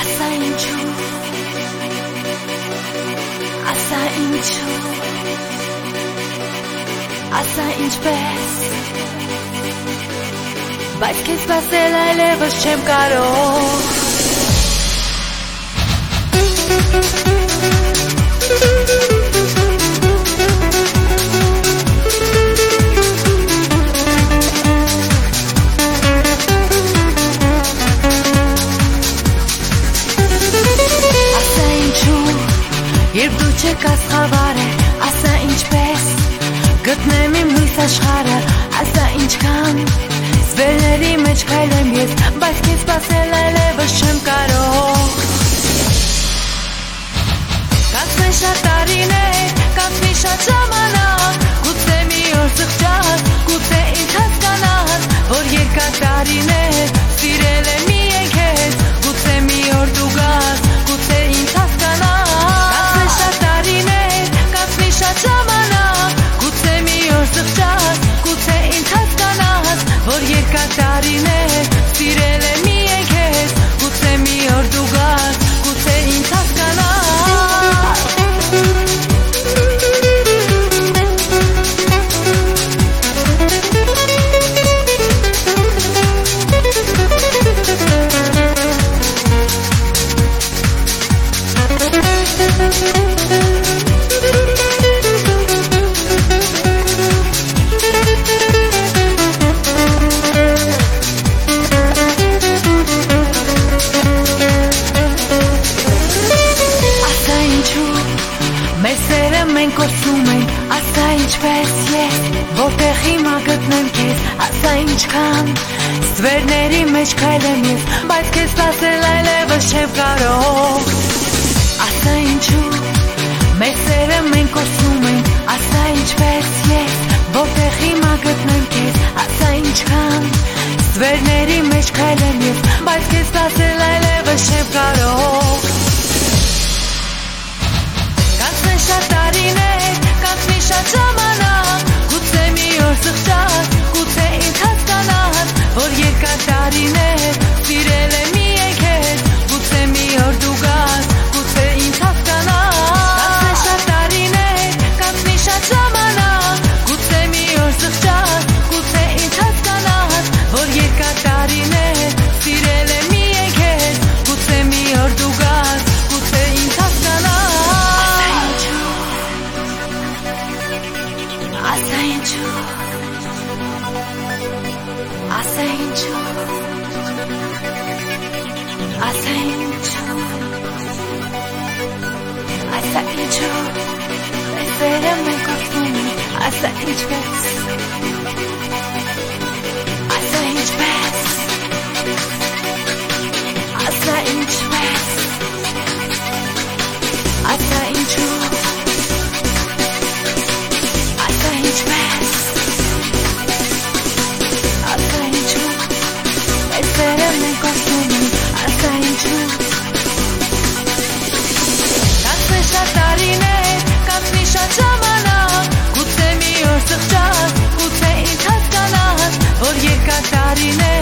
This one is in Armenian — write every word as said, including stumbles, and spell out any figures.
Ասա ինչու, ասա ինչու, ասա ինչպես, բայց քեզ սպասել այլևս չեմ կարող։ Երբ դու չկաս խավարը, ասա ինչպես, գտնեմ իմ լույս աշխարհը, ասա ինչքան, սվերների մեջ քայլեմ ես, բայց քեզ սպասել այլևս չեմ կարող։ Կանցնեն շատ տարիներ, կանցնի շատ ժամանակ, գուցե մի օր զղջաս, գուցե ինձ հասկանաս, որ երկար տարիներ սիրել եմ միայն քեզ, գուցե մի օր դու գաս, գուցե ինձ հասկանաս։ Շատ ժամանակ, գուցե մի օր զղջաս, գուցե ինձ հասկանաս, որ երկար տարիներ սիրել եմ միայն քեզ, գուցե մի օր դու գաս, գուցե ինձ հասկանաս։ Մենք ոսում ենք, ասա ինչպես ես, որտեղ հիմա գտնեմ քեզ, ասա ինչքան, սվերների մեջ քայլեմ ես, բայց քեզ սպասել այլևս չեմ կարող։ Ասա ինչու, մեր սերը մենք ոսում ենք, ասա ինչպես ես, որտեղ հիմա գտնեմ քեզ, ասա ինչքան, սվերների մեջ քայլեմ ես, բայց քեզ սպասել այլևս չեմ կարող։ Կանցնեն շատ տարիներ, կանցնի շատ ժամանակ, գուցե մի օր զղջաս, գուցե ինձ հասկանաս, որ երկար տարիներ սիրել եմ միայն քեզ, գուցե մի օր դու գաս, գուցե ինձ հասկանաս։ Կանցնեն շատ տարիներ, կանցնի շատ ժամանակ, գուցե մի օր զղջաս, գուցե ինձ հասկանաս, որ երկար տարիներ սիրել եմ միայն քեզ, գուցե մի օր դու գաս, գուցե ինձ հասկանաս։ Ասա ինչու, ասա ինչու, ասա ինչու, ասա ինչու, մեր սերը մենք ոսում ենք, ասա ինչպես, ասա ինչպես, ասա ինչպես, ասա ինչու, Կանցնեն շատ տարիներ, կանցնի շատ ժամանակ, գուցե մի օր զղջաս, գուցե ինձ հասկանաս, որ երկար տարիներ